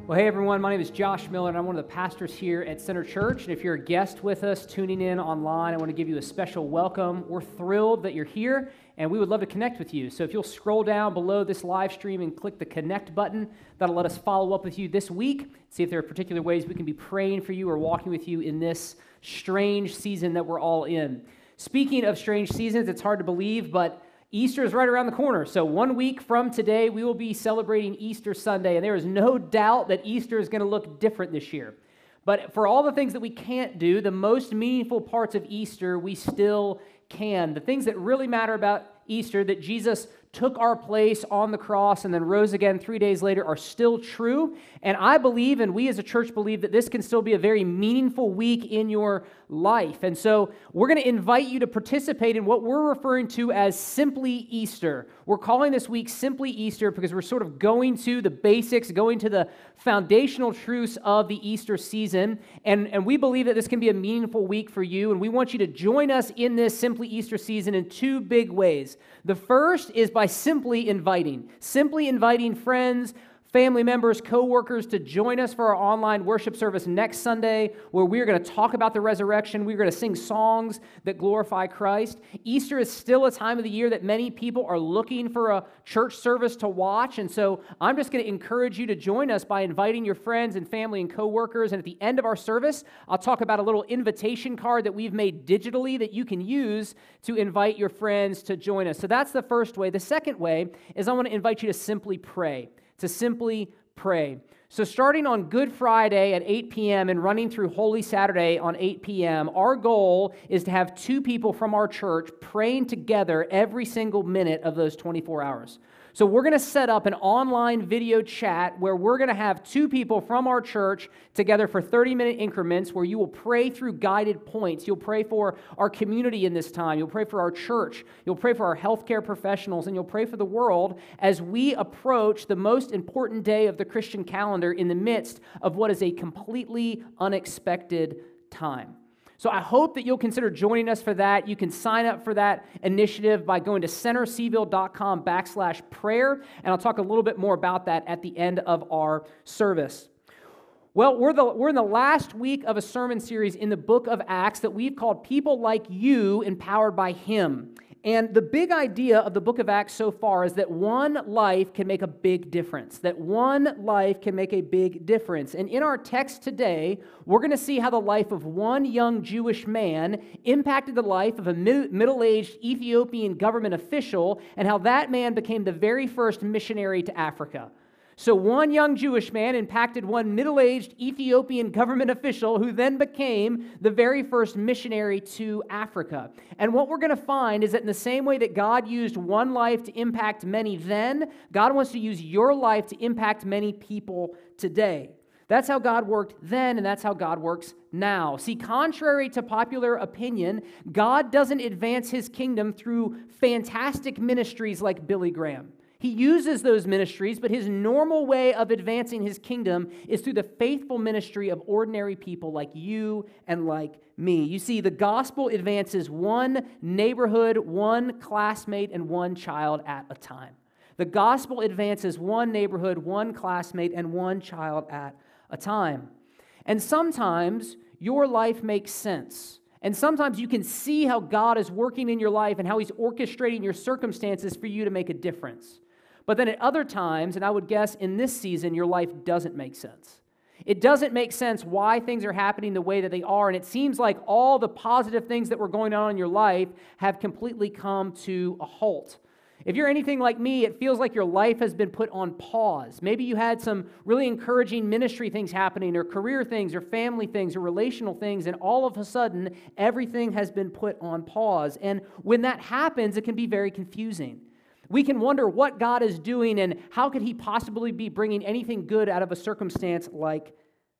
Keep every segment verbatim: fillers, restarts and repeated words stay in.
Well, hey everyone, my name is Josh Miller, and I'm one of the pastors here at Center Church. And if you're a guest with us tuning in online, I want to give you a special welcome. We're thrilled that you're here, and we would love to connect with you. So if you'll scroll down below this live stream and click the connect button, that'll let us follow up with you this week, see if there are particular ways we can be praying for you or walking with you in this strange season that we're all in. Speaking of strange seasons, it's hard to believe, but Easter is right around the corner. So one week from today, we will be celebrating Easter Sunday, and there is no doubt that Easter is going to look different this year. But for all the things that we can't do, the most meaningful parts of Easter, we still can. The things that really matter about Easter, that Jesus took our place on the cross and then rose again three days later, are still true. And I believe, and we as a church believe, that this can still be a very meaningful week in your life. And so we're going to invite you to participate in what we're referring to as Simply Easter. We're calling this week Simply Easter because we're sort of going to the basics, going to the foundational truths of the Easter season. And, and we believe that this can be a meaningful week for you. And we want you to join us in this Simply Easter season in two big ways. The first is by simply inviting, simply inviting friends, family members, co-workers to join us for our online worship service next Sunday, where we're going to talk about the resurrection. We're going to sing songs that glorify Christ. Easter is still a time of the year that many people are looking for a church service to watch, and so I'm just going to encourage you to join us by inviting your friends and family and co-workers, and at the end of our service, I'll talk about a little invitation card that we've made digitally that you can use to invite your friends to join us. So that's the first way. The second way is I want to invite you to simply pray. to simply pray. So starting on Good Friday at eight p.m. and running through Holy Saturday on eight p.m., our goal is to have two people from our church praying together every single minute of those twenty-four hours. So we're going to set up an online video chat where we're going to have two people from our church together for thirty-minute increments where you will pray through guided points. You'll pray for our community in this time. You'll pray for our church. You'll pray for our healthcare professionals, and you'll pray for the world as we approach the most important day of the Christian calendar in the midst of what is a completely unexpected time. So I hope that you'll consider joining us for that. You can sign up for that initiative by going to centerseaville.com backslash prayer, and I'll talk a little bit more about that at the end of our service. Well, we're, the, we're in the last week of a sermon series in the book of Acts that we've called People Like You Empowered by Him. And the big idea of the book of Acts so far is that one life can make a big difference, that one life can make a big difference. And in our text today, we're going to see how the life of one young Jewish man impacted the life of a middle-aged Ethiopian government official, and how that man became the very first missionary to Africa. So one young Jewish man impacted one middle-aged Ethiopian government official who then became the very first missionary to Africa. And what we're going to find is that in the same way that God used one life to impact many then, God wants to use your life to impact many people today. That's how God worked then, and that's how God works now. See, contrary to popular opinion, God doesn't advance His kingdom through fantastic ministries like Billy Graham. He uses those ministries, but His normal way of advancing His kingdom is through the faithful ministry of ordinary people like you and like me. You see, the gospel advances one neighborhood, one classmate, and one child at a time. The gospel advances one neighborhood, one classmate, and one child at a time. And sometimes your life makes sense. And sometimes you can see how God is working in your life and how He's orchestrating your circumstances for you to make a difference. But then at other times, and I would guess in this season, your life doesn't make sense. It doesn't make sense why things are happening the way that they are, and it seems like all the positive things that were going on in your life have completely come to a halt. If you're anything like me, it feels like your life has been put on pause. Maybe you had some really encouraging ministry things happening, or career things, or family things, or relational things, and all of a sudden, everything has been put on pause. And when that happens, it can be very confusing. We can wonder what God is doing and how could He possibly be bringing anything good out of a circumstance like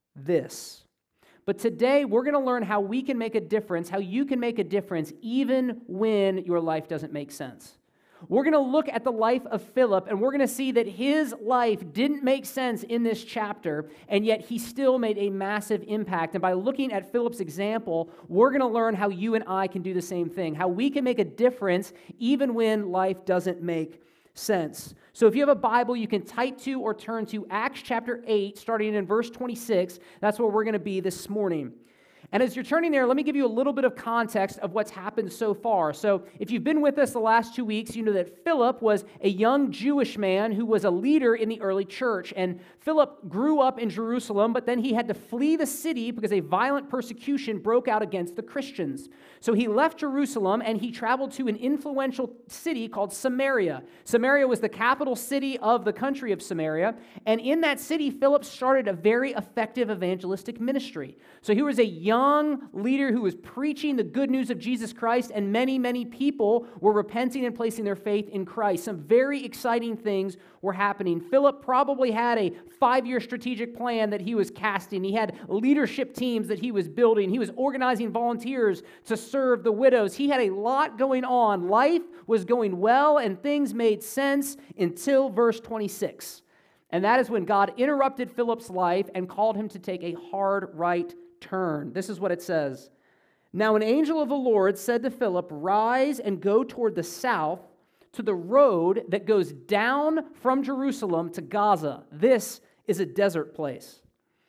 this. But today, we're going to learn how we can make a difference, how you can make a difference even when your life doesn't make sense. We're going to look at the life of Philip, and we're going to see that his life didn't make sense in this chapter, and yet he still made a massive impact. And by looking at Philip's example, we're going to learn how you and I can do the same thing, how we can make a difference even when life doesn't make sense. So if you have a Bible, you can type to or turn to Acts chapter eight, starting in verse twenty-six. That's where we're going to be this morning. And as you're turning there, let me give you a little bit of context of what's happened so far. So if you've been with us the last two weeks, you know that Philip was a young Jewish man who was a leader in the early church. And Philip grew up in Jerusalem, but then he had to flee the city because a violent persecution broke out against the Christians. So he left Jerusalem and he traveled to an influential city called Samaria. Samaria was the capital city of the country of Samaria. And in that city, Philip started a very effective evangelistic ministry. So he was a young young leader who was preaching the good news of Jesus Christ, and many, many people were repenting and placing their faith in Christ. Some very exciting things were happening. Philip probably had a five-year strategic plan that he was casting. He had leadership teams that he was building. He was organizing volunteers to serve the widows. He had a lot going on. Life was going well, and things made sense until verse twenty-six. And that is when God interrupted Philip's life and called him to take a hard right turn. This is what it says. Now an angel of the Lord said to Philip, "Rise and go toward the south to the road that goes down from Jerusalem to Gaza. This is a desert place."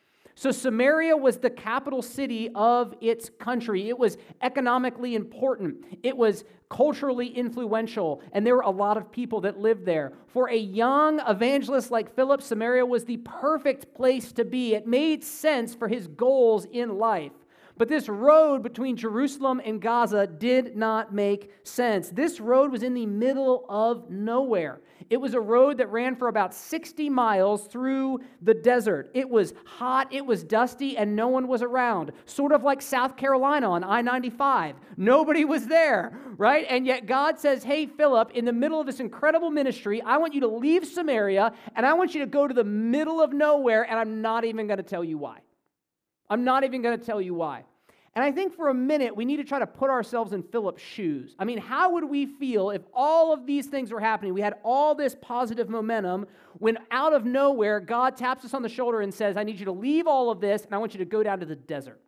So Samaria was the capital city of its country. It was economically important. It was culturally influential, and there were a lot of people that lived there. For a young evangelist like Philip, Samaria was the perfect place to be. It made sense for his goals in life. But this road between Jerusalem and Gaza did not make sense. This road was in the middle of nowhere. It was a road that ran for about sixty miles through the desert. It was hot, it was dusty, and no one was around. Sort of like South Carolina on I ninety-five. Nobody was there, right? And yet God says, "Hey, Philip, in the middle of this incredible ministry, I want you to leave Samaria, and I want you to go to the middle of nowhere, and I'm not even going to tell you why. I'm not even going to tell you why." And I think for a minute, we need to try to put ourselves in Philip's shoes. I mean, how would we feel if all of these things were happening? We had all this positive momentum when out of nowhere, God taps us on the shoulder and says, "I need you to leave all of this, and I want you to go down to the desert."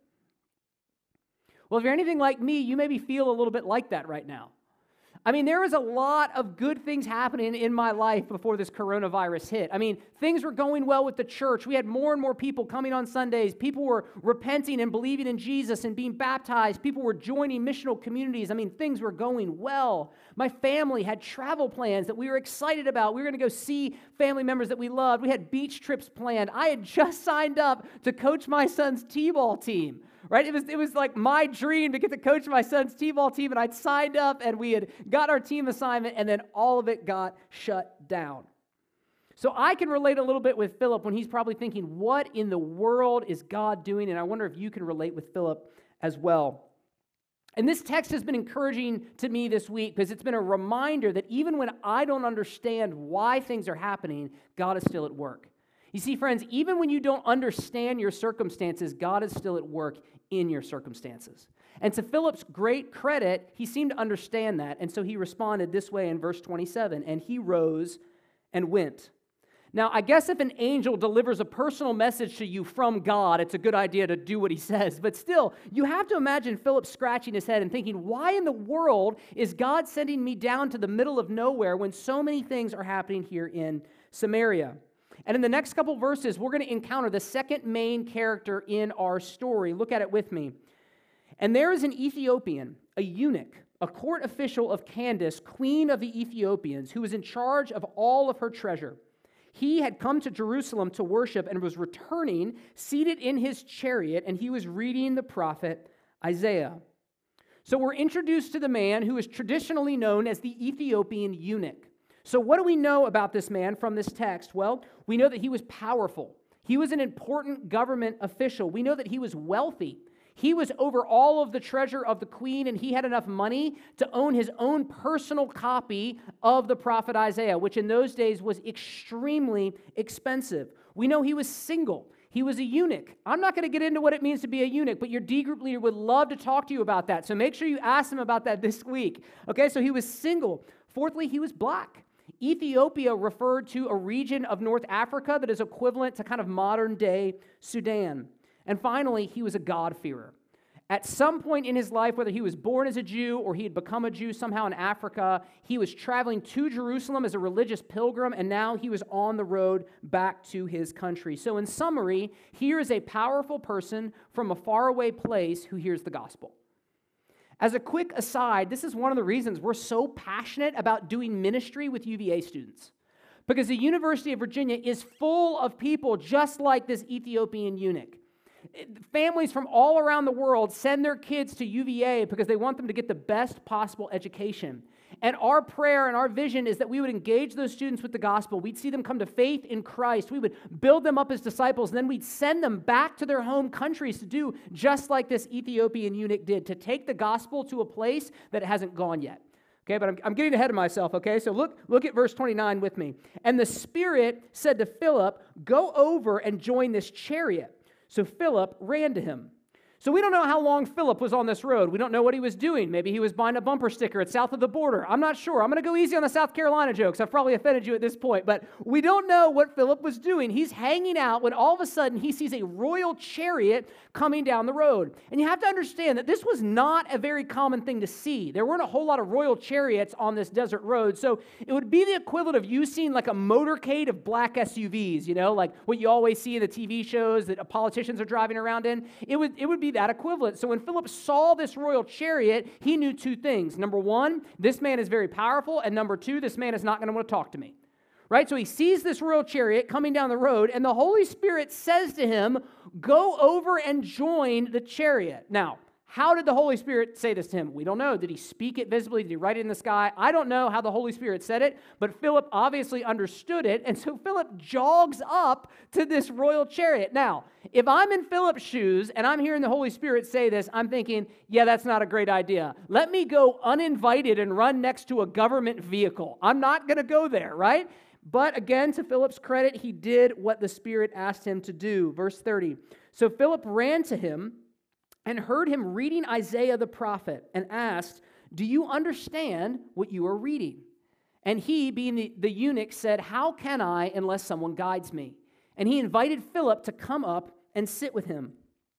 Well, if you're anything like me, you maybe feel a little bit like that right now. I mean, there was a lot of good things happening in my life before this coronavirus hit. I mean, things were going well with the church. We had more and more people coming on Sundays. People were repenting and believing in Jesus and being baptized. People were joining missional communities. I mean, things were going well. My family had travel plans that we were excited about. We were going to go see family members that we loved. We had beach trips planned. I had just signed up to coach my son's t-ball team. Right? It was, it was like my dream to get to coach my son's t-ball team, and I'd signed up, and we had got our team assignment, and then all of it got shut down. So I can relate a little bit with Philip when he's probably thinking, what in the world is God doing? And I wonder if you can relate with Philip as well. And this text has been encouraging to me this week because it's been a reminder that even when I don't understand why things are happening, God is still at work. You see, friends, even when you don't understand your circumstances, God is still at work in your circumstances. And to Philip's great credit, he seemed to understand that, and so he responded this way in verse twenty-seven, "And he rose and went." Now, I guess if an angel delivers a personal message to you from God, it's a good idea to do what he says. But still, you have to imagine Philip scratching his head and thinking, why in the world is God sending me down to the middle of nowhere when so many things are happening here in Samaria? And in the next couple verses, we're going to encounter the second main character in our story. Look at it with me. And there is an Ethiopian, a eunuch, a court official of Candace, queen of the Ethiopians, who was in charge of all of her treasure. He had come to Jerusalem to worship and was returning, seated in his chariot, and he was reading the prophet Isaiah. So we're introduced to the man who is traditionally known as the Ethiopian eunuch. So what do we know about this man from this text? Well, we know that he was powerful. He was an important government official. We know that he was wealthy. He was over all of the treasure of the queen, and he had enough money to own his own personal copy of the prophet Isaiah, which in those days was extremely expensive. We know he was single. He was a eunuch. I'm not going to get into what it means to be a eunuch, but your D group leader would love to talk to you about that. So make sure you ask him about that this week. Okay, so he was single. Fourthly, he was black. Ethiopia referred to a region of North Africa that is equivalent to kind of modern-day Sudan. And finally, he was a God-fearer. At some point in his life, whether he was born as a Jew or he had become a Jew somehow in Africa, he was traveling to Jerusalem as a religious pilgrim, and now he was on the road back to his country. So in summary, here is a powerful person from a faraway place who hears the gospel. As a quick aside, this is one of the reasons we're so passionate about doing ministry with U V A students. Because the University of Virginia is full of people just like this Ethiopian eunuch. Families from all around the world send their kids to U V A because they want them to get the best possible education. And our prayer and our vision is that we would engage those students with the gospel. We'd see them come to faith in Christ. We would build them up as disciples, and then we'd send them back to their home countries to do just like this Ethiopian eunuch did, to take the gospel to a place that it hasn't gone yet. Okay, but I'm, I'm getting ahead of myself, okay? So look, look at verse twenty-nine with me. And the Spirit said to Philip, "Go over and join this chariot." So Philip ran to him. So we don't know how long Philip was on this road. We don't know what he was doing. Maybe he was buying a bumper sticker at south of the border. I'm not sure. I'm going to go easy on the South Carolina jokes. I've probably offended you at this point, but we don't know what Philip was doing. He's hanging out when all of a sudden he sees a royal chariot coming down the road. And you have to understand that this was not a very common thing to see. There weren't a whole lot of royal chariots on this desert road, so it would be the equivalent of you seeing like a motorcade of black S U Vs, you know, like what you always see in the T V shows that politicians are driving around in. It would, it would be that equivalent. So when Philip saw this royal chariot, he knew two things. Number one, this man is very powerful, and number two, this man is not going to want to talk to me. Right? So he sees this royal chariot coming down the road, and the Holy Spirit says to him, "Go over and join the chariot." Now, how did the Holy Spirit say this to him? We don't know. Did he speak it visibly? Did he write it in the sky? I don't know how the Holy Spirit said it, but Philip obviously understood it, and so Philip jogs up to this royal chariot. Now, if I'm in Philip's shoes and I'm hearing the Holy Spirit say this, I'm thinking, yeah, that's not a great idea. Let me go uninvited and run next to a government vehicle. I'm not going to go there, right? But again, to Philip's credit, he did what the Spirit asked him to do. Verse thirty, so Philip ran to him and heard him reading Isaiah the prophet and asked, "Do you understand what you are reading?" And he, being the, the eunuch, said, "How can I unless someone guides me?" And he invited Philip to come up and sit with him.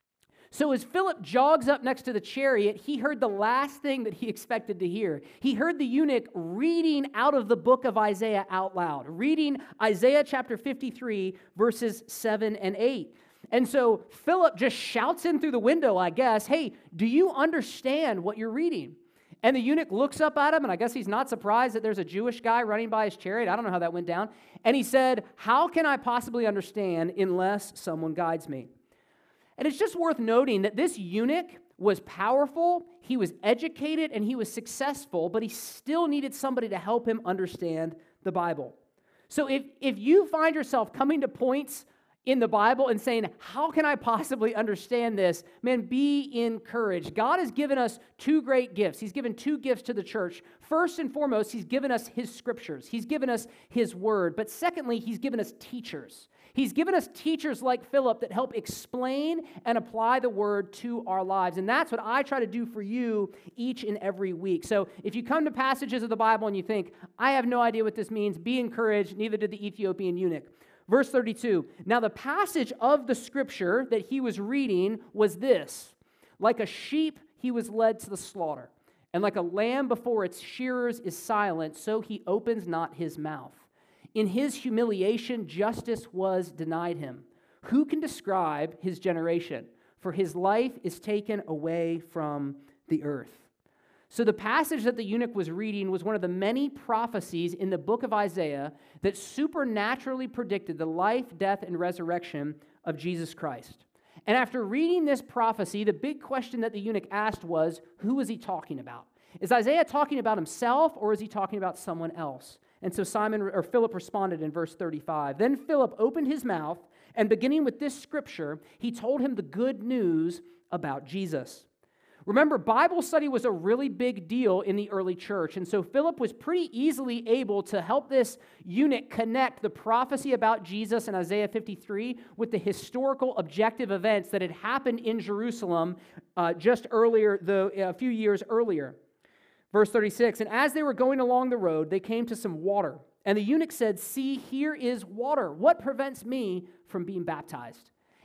So as Philip jogs up next to the chariot, he heard the last thing that he expected to hear. He heard the eunuch reading out of the book of Isaiah out loud, reading Isaiah chapter fifty-three, verses seven and eight. And so Philip just shouts in through the window, I guess, "Hey, do you understand what you're reading?" And the eunuch looks up at him, and I guess he's not surprised that there's a Jewish guy running by his chariot. I don't know how that went down. And he said, "How can I possibly understand unless someone guides me?" And it's just worth noting that this eunuch was powerful, he was educated, and he was successful, but he still needed somebody to help him understand the Bible. So if, if you find yourself coming to points in the Bible and saying, "How can I possibly understand this?" Man, be encouraged. God has given us two great gifts. He's given two gifts to the church. First and foremost, He's given us His scriptures. He's given us His word. But secondly, He's given us teachers. He's given us teachers like Philip that help explain and apply the word to our lives. And that's what I try to do for you each and every week. So if you come to passages of the Bible and you think, "I have no idea what this means," be encouraged. Neither did the Ethiopian eunuch. Verse thirty-two, now the passage of the scripture that he was reading was this: "Like a sheep he was led to the slaughter, and like a lamb before its shearers is silent, so he opens not his mouth. In his humiliation justice was denied him. Who can describe his generation? For his life is taken away from the earth." So the passage that the eunuch was reading was one of the many prophecies in the book of Isaiah that supernaturally predicted the life, death, and resurrection of Jesus Christ. And after reading this prophecy, the big question that the eunuch asked was, who is he talking about? Is Isaiah talking about himself, or is he talking about someone else? And so Simon or Philip responded in verse thirty-five. Then Philip opened his mouth, and beginning with this scripture, he told him the good news about Jesus. Remember, Bible study was a really big deal in the early church, and so Philip was pretty easily able to help this eunuch connect the prophecy about Jesus in Isaiah fifty-three with the historical objective events that had happened in Jerusalem uh, just earlier, the, a few years earlier. Verse thirty-six, and as they were going along the road, they came to some water, and the eunuch said, "See, here is water. What prevents me from being baptized?"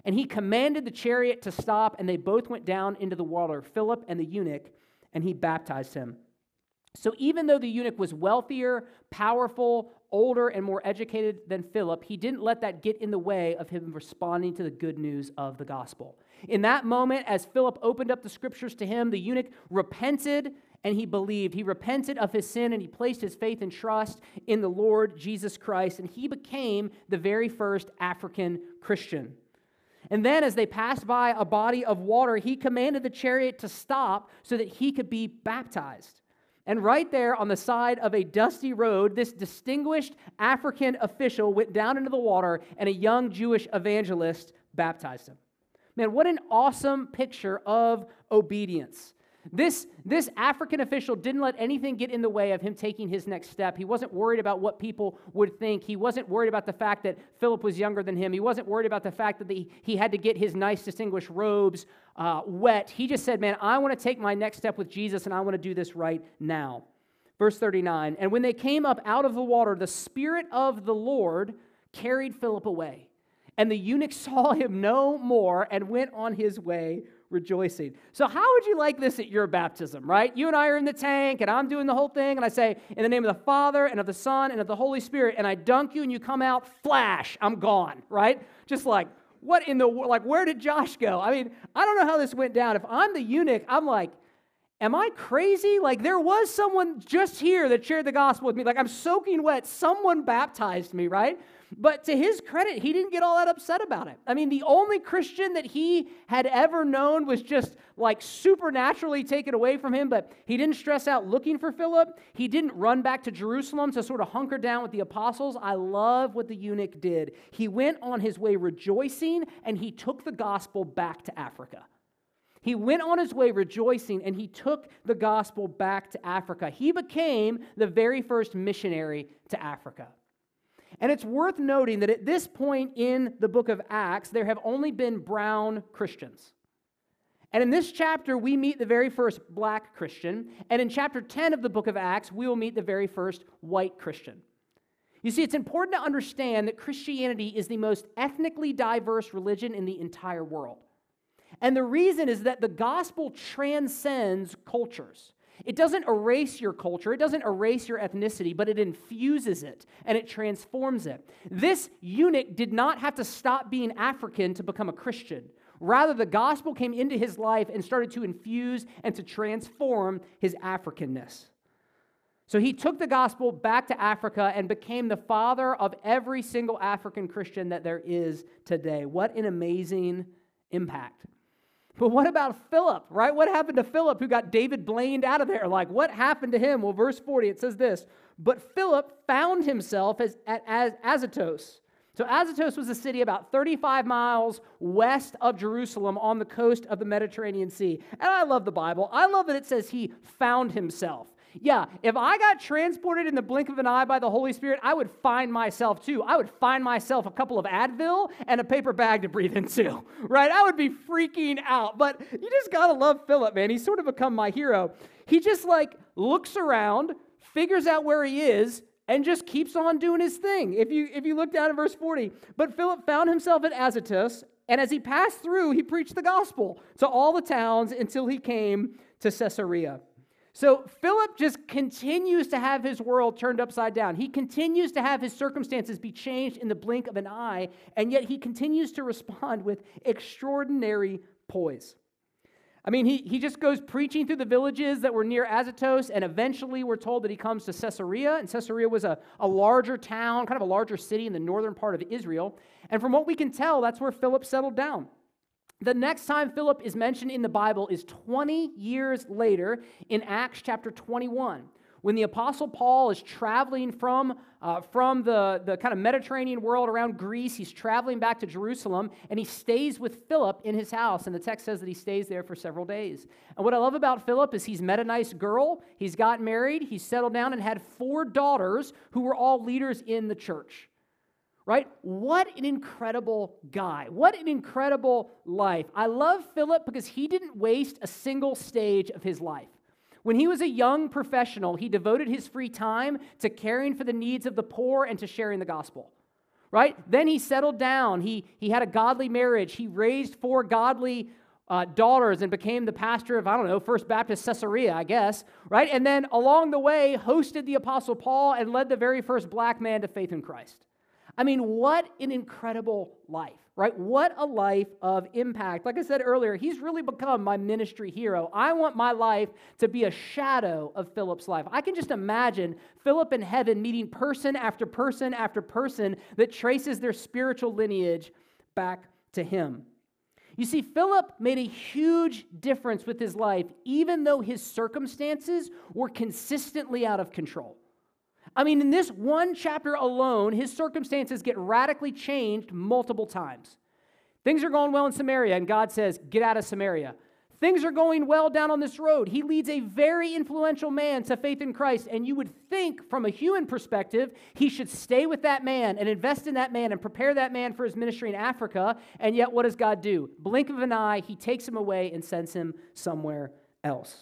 And he commanded the chariot to stop, and they both went down into the water, Philip and the eunuch, and he baptized him. So even though the eunuch was wealthier, powerful, older, and more educated than Philip, he didn't let that get in the way of him responding to the good news of the gospel. In that moment, as Philip opened up the scriptures to him, the eunuch repented and he believed. He repented of his sin and he placed his faith and trust in the Lord Jesus Christ, and he became the very first African Christian. And then as they passed by a body of water, he commanded the chariot to stop so that he could be baptized. And right there on the side of a dusty road, this distinguished African official went down into the water, and a young Jewish evangelist baptized him. Man, what an awesome picture of obedience. This, this African official didn't let anything get in the way of him taking his next step. He wasn't worried about what people would think. He wasn't worried about the fact that Philip was younger than him. He wasn't worried about the fact that the, he had to get his nice, distinguished robes uh, wet. He just said, man, I want to take my next step with Jesus, and I want to do this right now. Verse thirty-nine, and when they came up out of the water, the Spirit of the Lord carried Philip away. And the eunuch saw him no more and went on his way rejoicing. So how would you like this at your baptism, right? You and I are in the tank, and I'm doing the whole thing, and I say, in the name of the Father, and of the Son, and of the Holy Spirit, and I dunk you, and you come out, flash, I'm gone, right? Just like, what in the, like, where did Josh go? I mean, I don't know how this went down. If I'm the eunuch, I'm like, am I crazy? Like, there was someone just here that shared the gospel with me. Like, I'm soaking wet. Someone baptized me, right? But to his credit, he didn't get all that upset about it. I mean, the only Christian that he had ever known was just like supernaturally taken away from him, but he didn't stress out looking for Philip. He didn't run back to Jerusalem to sort of hunker down with the apostles. I love what the eunuch did. He went on his way rejoicing, and he took the gospel back to Africa. He went on his way rejoicing, and he took the gospel back to Africa. He became the very first missionary to Africa. And it's worth noting that at this point in the book of Acts, there have only been brown Christians. And in this chapter, we meet the very first black Christian. And in chapter ten of the book of Acts, we will meet the very first white Christian. You see, it's important to understand that Christianity is the most ethnically diverse religion in the entire world. And the reason is that the gospel transcends cultures. It doesn't erase your culture, it doesn't erase your ethnicity, but it infuses it and it transforms it. This eunuch did not have to stop being African to become a Christian. Rather, the gospel came into his life and started to infuse and to transform his Africanness. So he took the gospel back to Africa and became the father of every single African Christian that there is today. What an amazing impact. But what about Philip, right? What happened to Philip who got David Blained out of there? Like, what happened to him? Well, verse forty, it says this, but Philip found himself as, at as Azotus. So Azotus was a city about thirty-five miles west of Jerusalem on the coast of the Mediterranean Sea. And I love the Bible. I love that it says he found himself. Yeah, if I got transported in the blink of an eye by the Holy Spirit, I would find myself too. I would find myself a couple of Advil and a paper bag to breathe into, right? I would be freaking out. But you just gotta love Philip, man. He's sort of become my hero. He just like looks around, figures out where he is, and just keeps on doing his thing. If you if you look down at verse forty, but Philip found himself at Azotus, and as he passed through, he preached the gospel to all the towns until he came to Caesarea. So Philip just continues to have his world turned upside down. He continues to have his circumstances be changed in the blink of an eye, and yet he continues to respond with extraordinary poise. I mean, he, he just goes preaching through the villages that were near Azotus, and eventually we're told that he comes to Caesarea, and Caesarea was a, a larger town, kind of a larger city in the northern part of Israel, and from what we can tell, that's where Philip settled down. The next time Philip is mentioned in the Bible is twenty years later in Acts chapter twenty-one, when the Apostle Paul is traveling from, uh, from the, the kind of Mediterranean world around Greece. He's traveling back to Jerusalem, and he stays with Philip in his house, and the text says that he stays there for several days. And what I love about Philip is he's met a nice girl, he's got married, he's settled down and had four daughters who were all leaders in the church. Right? What an incredible guy. What an incredible life. I love Philip because he didn't waste a single stage of his life. When he was a young professional, he devoted his free time to caring for the needs of the poor and to sharing the gospel. right? Then he settled down. He, he had a godly marriage. He raised four godly uh, daughters and became the pastor of, I don't know, First Baptist Caesarea, I guess, right? And then along the way, hosted the Apostle Paul and led the very first black man to faith in Christ. I mean, what an incredible life, right? What a life of impact. Like I said earlier, he's really become my ministry hero. I want my life to be a shadow of Philip's life. I can just imagine Philip in heaven meeting person after person after person that traces their spiritual lineage back to him. You see, Philip made a huge difference with his life, even though his circumstances were consistently out of control. I mean, in this one chapter alone, his circumstances get radically changed multiple times. Things are going well in Samaria, and God says, get out of Samaria. Things are going well down on this road. He leads a very influential man to faith in Christ, and you would think, from a human perspective, he should stay with that man and invest in that man and prepare that man for his ministry in Africa, and yet what does God do? Blink of an eye, he takes him away and sends him somewhere else.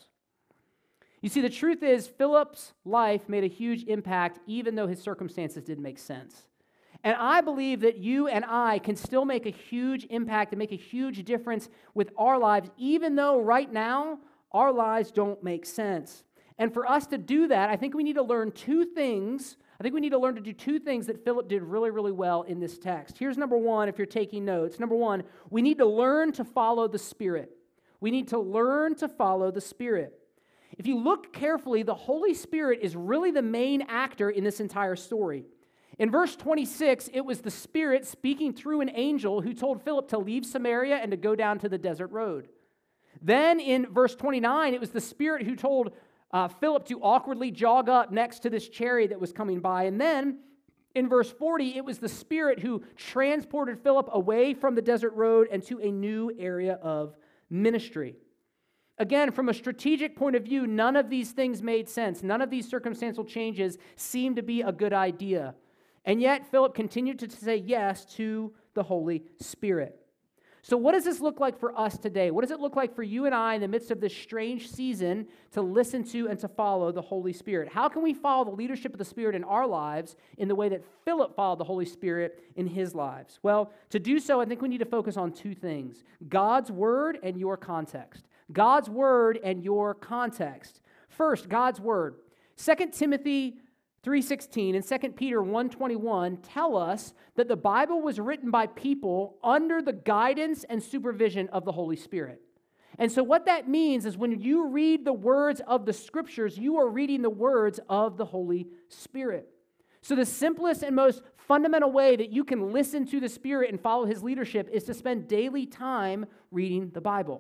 You see, the truth is, Philip's life made a huge impact even though his circumstances didn't make sense. And I believe that you and I can still make a huge impact and make a huge difference with our lives, even though right now our lives don't make sense. And for us to do that, I think we need to learn two things. I think we need to learn to do two things that Philip did really, really well in this text. Here's number one, if you're taking notes. Number one, we need to learn to follow the Spirit. We need to learn to follow the Spirit. If you look carefully, the Holy Spirit is really the main actor in this entire story. In verse twenty-six, it was the Spirit speaking through an angel who told Philip to leave Samaria and to go down to the desert road. Then in verse twenty-nine, it was the Spirit who told uh, Philip to awkwardly jog up next to this chariot that was coming by. And then in verse forty, it was the Spirit who transported Philip away from the desert road and to a new area of ministry. Again, from a strategic point of view, none of these things made sense. None of these circumstantial changes seemed to be a good idea. And yet, Philip continued to say yes to the Holy Spirit. So what does this look like for us today? What does it look like for you and I in the midst of this strange season to listen to and to follow the Holy Spirit? How can we follow the leadership of the Spirit in our lives in the way that Philip followed the Holy Spirit in his lives? Well, to do so, I think we need to focus on two things: God's Word and your context. God's Word and your context. First, God's Word. Second Timothy three sixteen and Second Peter one twenty-one tell us that the Bible was written by people under the guidance and supervision of the Holy Spirit. And so what that means is when you read the words of the Scriptures, you are reading the words of the Holy Spirit. So the simplest and most fundamental way that you can listen to the Spirit and follow His leadership is to spend daily time reading the Bible.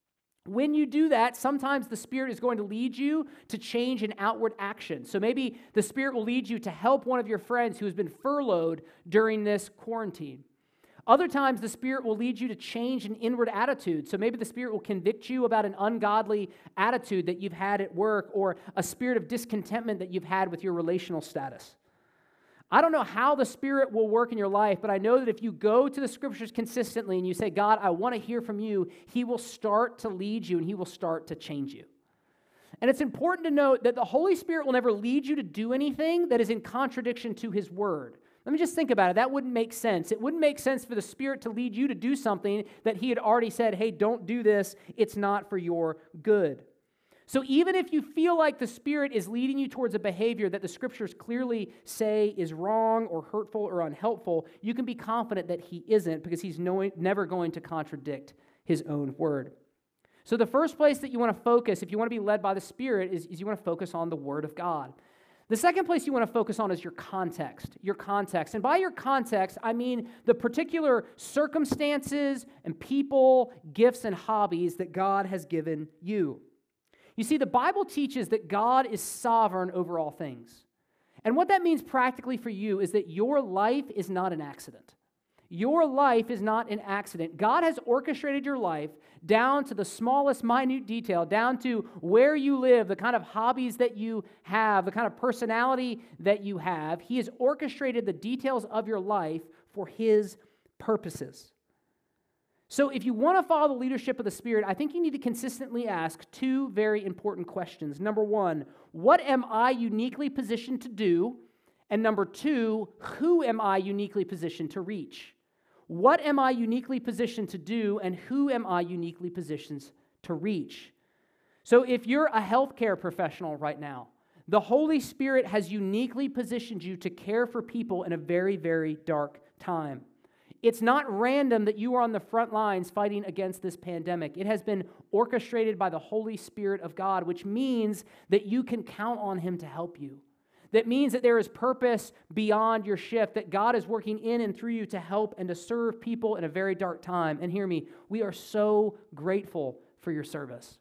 When you do that, sometimes the Spirit is going to lead you to change an outward action. So maybe the Spirit will lead you to help one of your friends who has been furloughed during this quarantine. Other times, the Spirit will lead you to change an inward attitude. So maybe the Spirit will convict you about an ungodly attitude that you've had at work or a spirit of discontentment that you've had with your relational status. I don't know how the Spirit will work in your life, but I know that if you go to the Scriptures consistently and you say, God, I want to hear from you, He will start to lead you and He will start to change you. And it's important to note that the Holy Spirit will never lead you to do anything that is in contradiction to His Word. Let me just think about it. That wouldn't make sense. It wouldn't make sense for the Spirit to lead you to do something that He had already said, hey, don't do this. It's not for your good. So even if you feel like the Spirit is leading you towards a behavior that the Scriptures clearly say is wrong or hurtful or unhelpful, you can be confident that He isn't, because He's no, never going to contradict His own Word. So the first place that you want to focus, if you want to be led by the Spirit, is, is you want to focus on the Word of God. The second place you want to focus on is your context, your context. And by your context, I mean the particular circumstances and people, gifts, and hobbies that God has given you. You see, the Bible teaches that God is sovereign over all things. And what that means practically for you is that your life is not an accident. Your life is not an accident. God has orchestrated your life down to the smallest minute detail, down to where you live, the kind of hobbies that you have, the kind of personality that you have. He has orchestrated the details of your life for His purposes. So if you want to follow the leadership of the Spirit, I think you need to consistently ask two very important questions. Number one, what am I uniquely positioned to do? And number two, who am I uniquely positioned to reach? What am I uniquely positioned to do, and who am I uniquely positioned to reach? So if you're a healthcare professional right now, the Holy Spirit has uniquely positioned you to care for people in a very, very dark time. It's not random that you are on the front lines fighting against this pandemic. It has been orchestrated by the Holy Spirit of God, which means that you can count on Him to help you. That means that there is purpose beyond your shift, that God is working in and through you to help and to serve people in a very dark time. And hear me, we are so grateful for your service.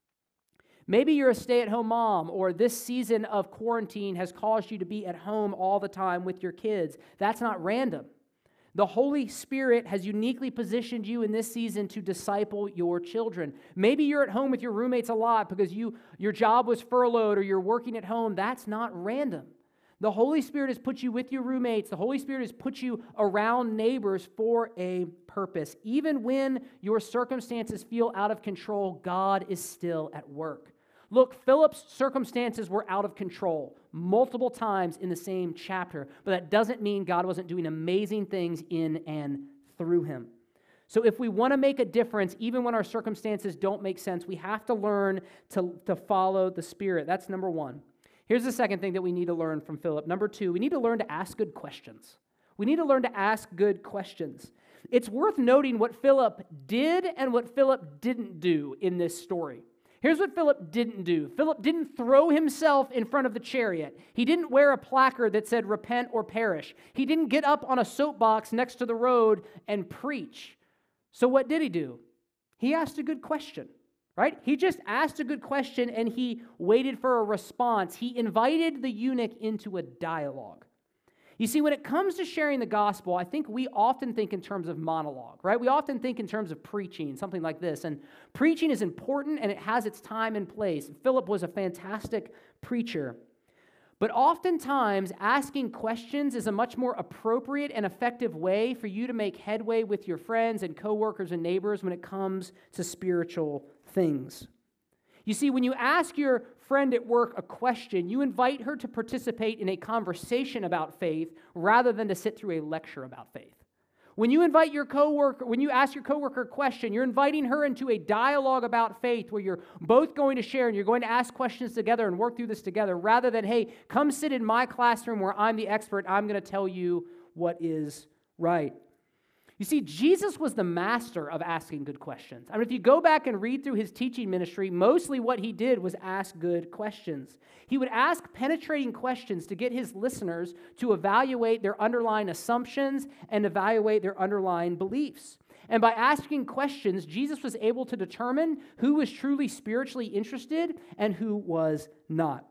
Maybe you're a stay-at-home mom, or this season of quarantine has caused you to be at home all the time with your kids. That's not random. The Holy Spirit has uniquely positioned you in this season to disciple your children. Maybe you're at home with your roommates a lot because you your job was furloughed or you're working at home. That's not random. The Holy Spirit has put you with your roommates. The Holy Spirit has put you around neighbors for a purpose. Even when your circumstances feel out of control, God is still at work. Look, Philip's circumstances were out of control multiple times in the same chapter, but that doesn't mean God wasn't doing amazing things in and through him. So if we want to make a difference, even when our circumstances don't make sense, we have to learn to, to follow the Spirit. That's number one. Here's the second thing that we need to learn from Philip. Number two, we need to learn to ask good questions. We need to learn to ask good questions. It's worth noting what Philip did and what Philip didn't do in this story. Here's what Philip didn't do. Philip didn't throw himself in front of the chariot. He didn't wear a placard that said, repent or perish. He didn't get up on a soapbox next to the road and preach. So what did he do? He asked a good question, right? He just asked a good question and he waited for a response. He invited the eunuch into a dialogue. You see, when it comes to sharing the gospel, I think we often think in terms of monologue, right? We often think in terms of preaching, something like this. And preaching is important and it has its time and place. Philip was a fantastic preacher. But oftentimes, asking questions is a much more appropriate and effective way for you to make headway with your friends and coworkers and neighbors when it comes to spiritual things. You see, when you ask your friend at work a question, you invite her to participate in a conversation about faith rather than to sit through a lecture about faith. When you invite your coworker, when you ask your coworker a question, you're inviting her into a dialogue about faith where you're both going to share and you're going to ask questions together and work through this together rather than, hey, come sit in my classroom where I'm the expert, I'm going to tell you what is right. You see, Jesus was the master of asking good questions. I mean, if you go back and read through his teaching ministry, mostly what he did was ask good questions. He would ask penetrating questions to get his listeners to evaluate their underlying assumptions and evaluate their underlying beliefs. And by asking questions, Jesus was able to determine who was truly spiritually interested and who was not.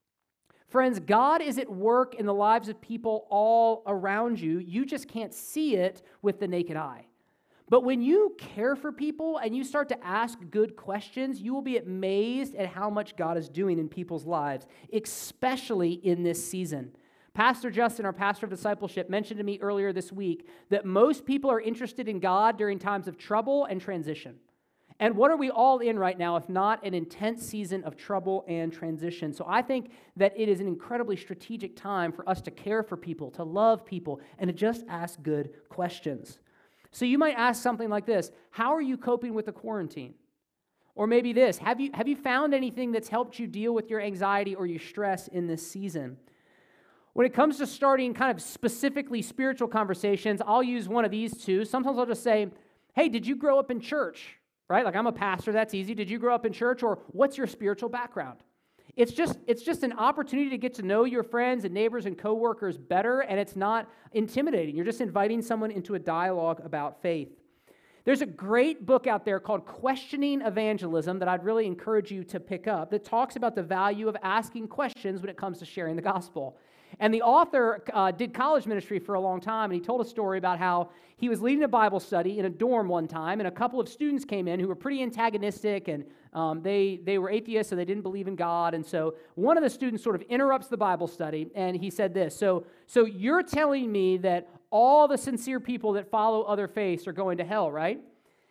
Friends, God is at work in the lives of people all around you. You just can't see it with the naked eye. But when you care for people and you start to ask good questions, you will be amazed at how much God is doing in people's lives, especially in this season. Pastor Justin, our pastor of discipleship, mentioned to me earlier this week that most people are interested in God during times of trouble and transition. And what are we all in right now if not an intense season of trouble and transition? So I think that it is an incredibly strategic time for us to care for people, to love people, and to just ask good questions. So you might ask something like this: how are you coping with the quarantine? Or maybe this: have you, have you found anything that's helped you deal with your anxiety or your stress in this season? When it comes to starting kind of specifically spiritual conversations, I'll use one of these two. Sometimes I'll just say, hey, did you grow up in church? Right? Like, I'm a pastor, that's easy. Did you grow up in church? Or what's your spiritual background? It's just, it's just an opportunity to get to know your friends and neighbors and coworkers better, and it's not intimidating. You're just inviting someone into a dialogue about faith. There's a great book out there called Questioning Evangelism that I'd really encourage you to pick up that talks about the value of asking questions when it comes to sharing the gospel. And the author uh, did college ministry for a long time, and he told a story about how he was leading a Bible study in a dorm one time, and a couple of students came in who were pretty antagonistic, and um, they, they were atheists, so they didn't believe in God. And so one of the students sort of interrupts the Bible study, and he said this: so, so you're telling me that all the sincere people that follow other faiths are going to hell, right?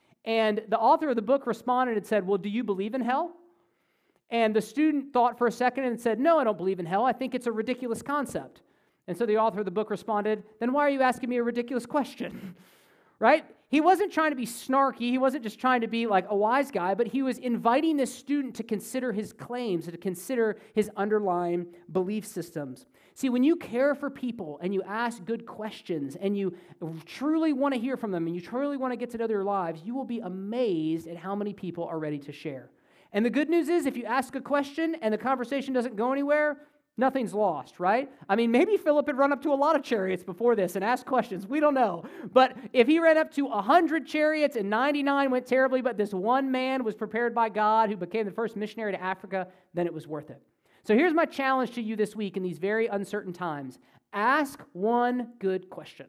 And the author of the book responded and said, well, do you believe in hell? And the student thought for a second and said, no, I don't believe in hell. I think it's a ridiculous concept. And so the author of the book responded, then why are you asking me a ridiculous question? Right? He wasn't trying to be snarky. He wasn't just trying to be like a wise guy, but he was inviting this student to consider his claims and to consider his underlying belief systems. See, when you care for people and you ask good questions and you truly want to hear from them and you truly want to get to know their lives, you will be amazed at how many people are ready to share. And the good news is, if you ask a question and the conversation doesn't go anywhere, nothing's lost, right? I mean, maybe Philip had run up to a lot of chariots before this and asked questions. We don't know. But if he ran up to one hundred chariots and ninety-nine went terribly, but this one man was prepared by God who became the first missionary to Africa, then it was worth it. So here's my challenge to you this week in these very uncertain times. Ask one good question.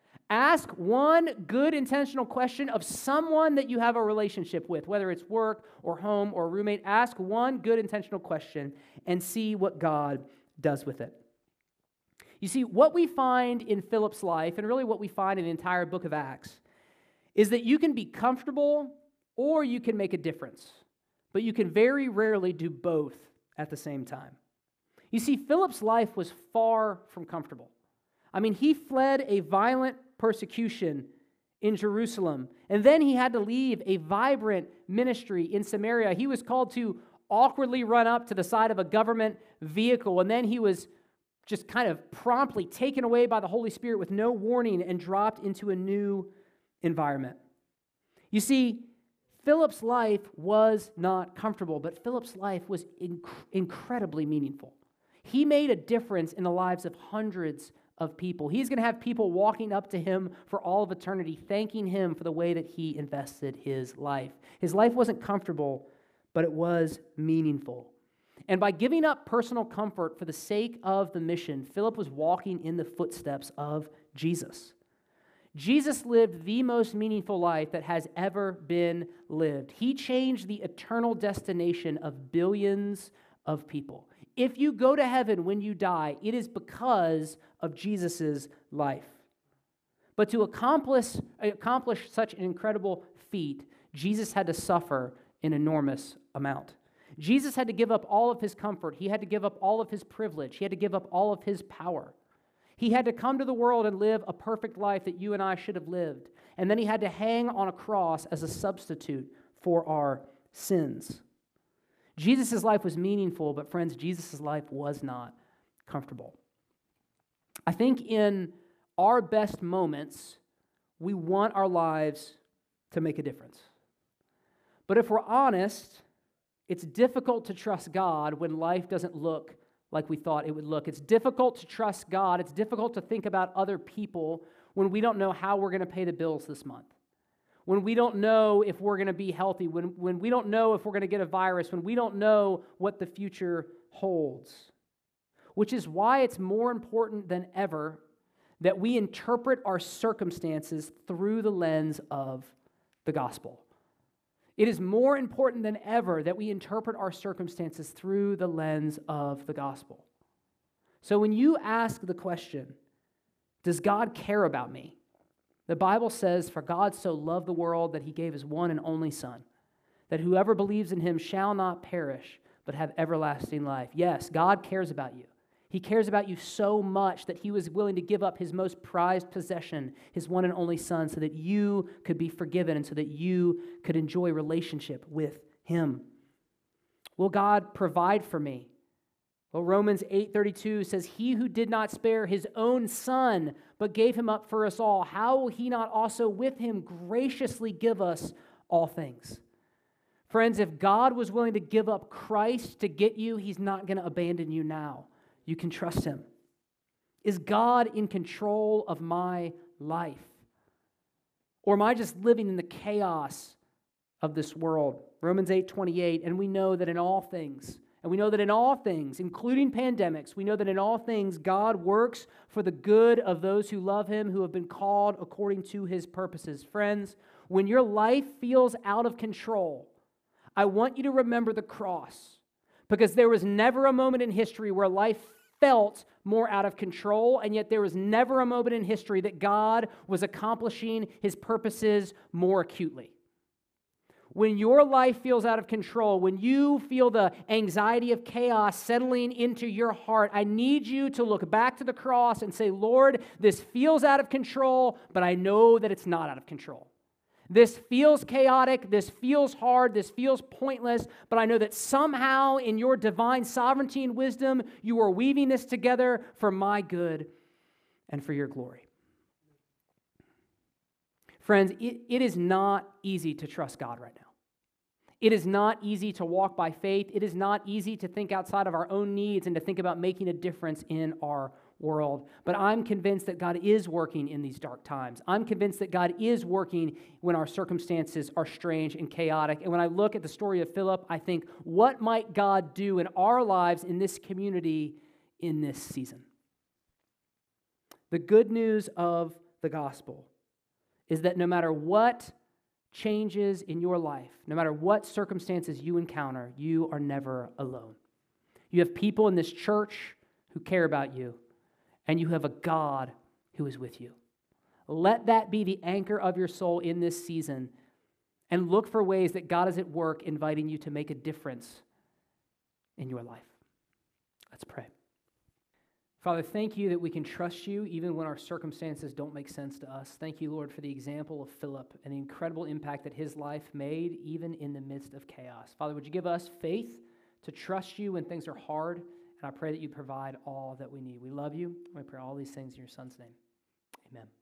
Ask one good intentional question of someone that you have a relationship with, whether it's work or home or roommate. Ask one good intentional question and see what God does with it. You see, what we find in Philip's life, and really what we find in the entire book of Acts, is that you can be comfortable or you can make a difference, but you can very rarely do both at the same time. You see, Philip's life was far from comfortable. I mean, he fled a violent persecution in Jerusalem, and then he had to leave a vibrant ministry in Samaria. He was called to awkwardly run up to the side of a government vehicle, and then he was just kind of promptly taken away by the Holy Spirit with no warning and dropped into a new environment. You see, Philip's life was not comfortable, but Philip's life was inc- incredibly meaningful. He made a difference in the lives of hundreds of people. He's going to have people walking up to him for all of eternity, thanking him for the way that he invested his life. His life wasn't comfortable, but it was meaningful. And by giving up personal comfort for the sake of the mission, Philip was walking in the footsteps of Jesus. Jesus lived the most meaningful life that has ever been lived. He changed the eternal destination of billions of people. If you go to heaven when you die, it is because of Jesus' life. But to accomplish, accomplish such an incredible feat, Jesus had to suffer an enormous amount. Jesus had to give up all of his comfort. He had to give up all of his privilege. He had to give up all of his power. He had to come to the world and live a perfect life that you and I should have lived. And then he had to hang on a cross as a substitute for our sins. Jesus' life was meaningful, but friends, Jesus' life was not comfortable. I think in our best moments, we want our lives to make a difference. But if we're honest, it's difficult to trust God when life doesn't look like we thought it would look. It's difficult to trust God. It's difficult to think about other people when we don't know how we're going to pay the bills this month, when we don't know if we're going to be healthy, when, when we don't know if we're going to get a virus, when we don't know what the future holds. Which is why it's more important than ever that we interpret our circumstances through the lens of the gospel. It is more important than ever that we interpret our circumstances through the lens of the gospel. So when you ask the question, does God care about me? The Bible says, for God so loved the world that he gave his one and only Son, that whoever believes in him shall not perish, but have everlasting life. Yes, God cares about you. He cares about you so much that he was willing to give up his most prized possession, his one and only Son, so that you could be forgiven and so that you could enjoy relationship with him. Will God provide for me? Well, Romans eight thirty-two says, he who did not spare his own Son, but gave him up for us all, how will he not also with him graciously give us all things? Friends, if God was willing to give up Christ to get you, he's not going to abandon you now. You can trust him. Is God in control of my life? Or am I just living in the chaos of this world? Romans eight twenty-eight, and we know that in all things, and we know that in all things, including pandemics, we know that in all things God works for the good of those who love him, who have been called according to his purposes. Friends, when your life feels out of control, I want you to remember the cross, because there was never a moment in history where life felt more out of control, and yet there was never a moment in history that God was accomplishing his purposes more acutely. When your life feels out of control, when you feel the anxiety of chaos settling into your heart, I need you to look back to the cross and say, Lord, this feels out of control, but I know that it's not out of control. This feels chaotic, this feels hard, this feels pointless, but I know that somehow in your divine sovereignty and wisdom, you are weaving this together for my good and for your glory. Friends, it, it is not easy to trust God right now. It is not easy to walk by faith. It is not easy to think outside of our own needs and to think about making a difference in our world. But I'm convinced that God is working in these dark times. I'm convinced that God is working when our circumstances are strange and chaotic. And when I look at the story of Philip, I think, what might God do in our lives, in this community, in this season? The good news of the gospel is that no matter what changes in your life, no matter what circumstances you encounter, you are never alone. You have people in this church who care about you, and you have a God who is with you. Let that be the anchor of your soul in this season, and look for ways that God is at work inviting you to make a difference in your life. Let's pray. Father, thank you that we can trust you even when our circumstances don't make sense to us. Thank you, Lord, for the example of Philip and the incredible impact that his life made even in the midst of chaos. Father, would you give us faith to trust you when things are hard? And I pray that you provide all that we need. We love you. We pray all these things in your Son's name. Amen.